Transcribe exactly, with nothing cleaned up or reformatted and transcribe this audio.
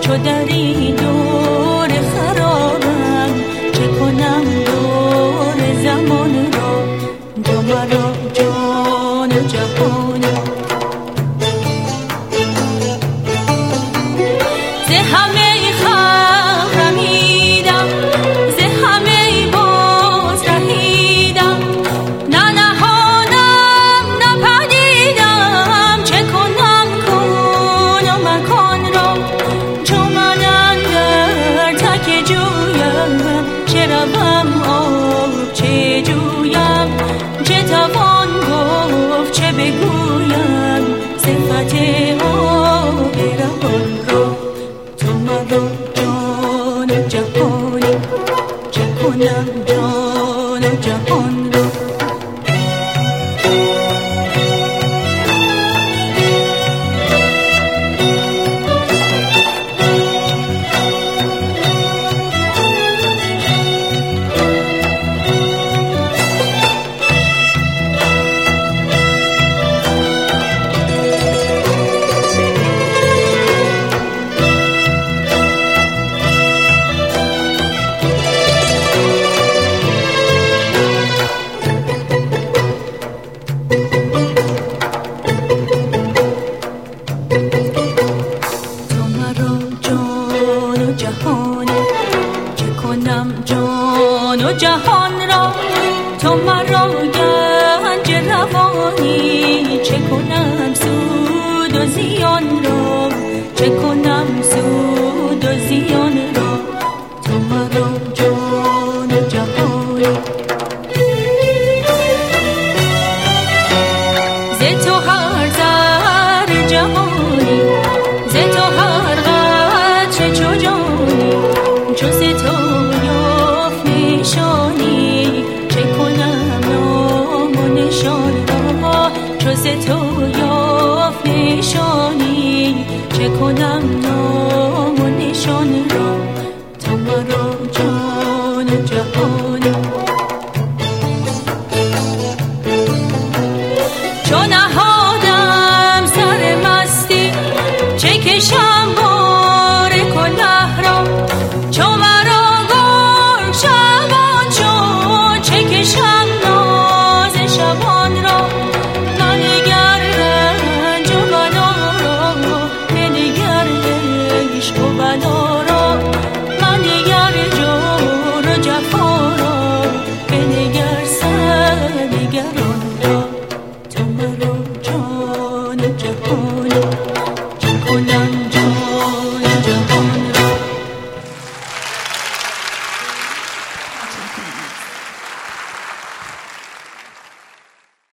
چو در این دور خرابم، چه کنم دور زمان را، تو مرا جان و جهانم. ز همه خلق رمیدم، ز همه باز رهیدم، نه نهانم نه پدیدم، چه کنم کون و مکان را، چو من اندر تک جویم، چه روم آب چه جویم، چه توان گفت چه بگویم، صفت آب روان را. تو مرا جان و جهانی، چه کنم جان و جهان را. جان و جهان را، تو مرا گنج روانی، چه کنم سود و زیان را، چه کنم سود و زیان را. تو مرا جان و جهانی، ز تو هر ذره جهانی، ز تو هر قطره چو جانی، چو ز تو یافت نشانی، چه کنم نام و نشان را، چو ز تو یافت نشانی، چه کنم نام و نشان را. تو مرا جان و جهانی، چو نهادم سر مستی، چه کشم